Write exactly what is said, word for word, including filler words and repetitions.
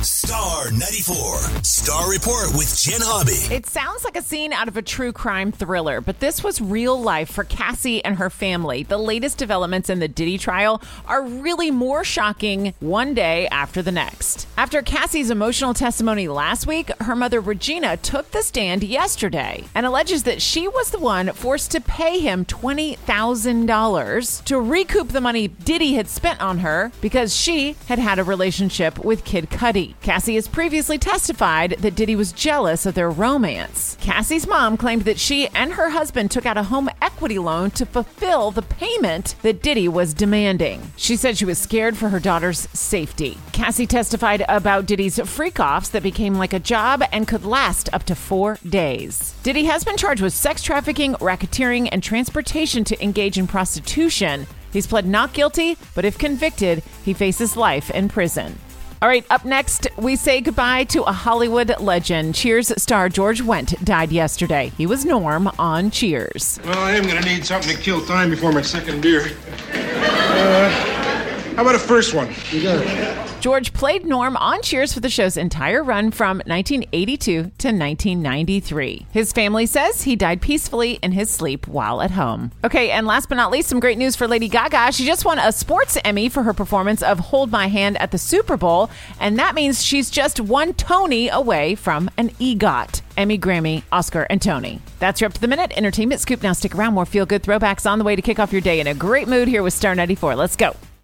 Star ninety-four. Star Report with Jen Hobby. It sounds like a scene out of a true crime thriller, but this was real life for Cassie and her family. The latest developments in the Diddy trial are really more shocking one day after the next. After Cassie's emotional testimony last week, her mother Regina took the stand yesterday and alleges that she was the one forced to pay him twenty thousand dollars to recoup the money Diddy had spent on her because she had had a relationship with Kid Cudi. Cassie has previously testified that Diddy was jealous of their romance. Cassie's mom claimed that she and her husband took out a home equity loan to fulfill the payment that Diddy was demanding. She said she was scared for her daughter's safety. Cassie testified about Diddy's freak-offs that became like a job and could last up to four days. Diddy has been charged with sex trafficking, racketeering, and transportation to engage in prostitution. He's pled not guilty, but if convicted, he faces life in prison. All right, up next, we say goodbye to a Hollywood legend. Cheers star George Wendt died yesterday. He was Norm on Cheers. Well, I am going to need something to kill time before my second beer. Uh, how about a first one? You got it. George played Norm on Cheers for the show's entire run from nineteen eighty-two to nineteen ninety-three. His family says he died peacefully in his sleep while at home. Okay, and last but not least, some great news for Lady Gaga. She just won a sports Emmy for her performance of Hold My Hand at the Super Bowl, and that means she's just one Tony away from an EGOT. Emmy, Grammy, Oscar, and Tony. That's your Up to the Minute Entertainment Scoop. Now stick around. More feel-good throwbacks on the way to kick off your day in a great mood here with Star ninety-four. Let's go.